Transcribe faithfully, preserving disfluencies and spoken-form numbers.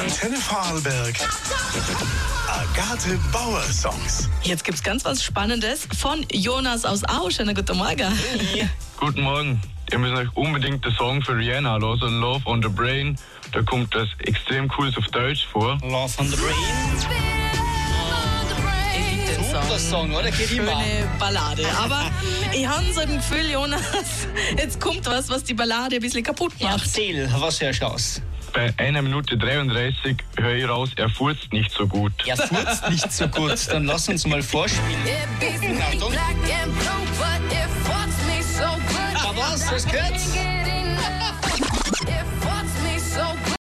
Antenne Vorarlberg. Agathe Bauer Songs. Jetzt gibt's ganz was Spannendes von Jonas aus Au. Schönen guten Morgen. Hey. Guten Morgen. Ihr müsst euch unbedingt den Song für Rihanna hören, Love on the Brain. Da kommt das extrem cooles auf Deutsch vor. Love on the Brain. Super Song, oder? Geht immer. Schöne Ballade. Aber ich habe so ein Gefühl, Jonas, jetzt kommt was, was die Ballade ein bisschen kaputt Ja, macht. erzähl, was hörst du aus? Bei einer Minute dreiunddreißig höre ich raus, er furzt nicht so gut. Er furzt nicht so gut, dann lass uns mal vorspielen. Achtung. Aber was, was gehört?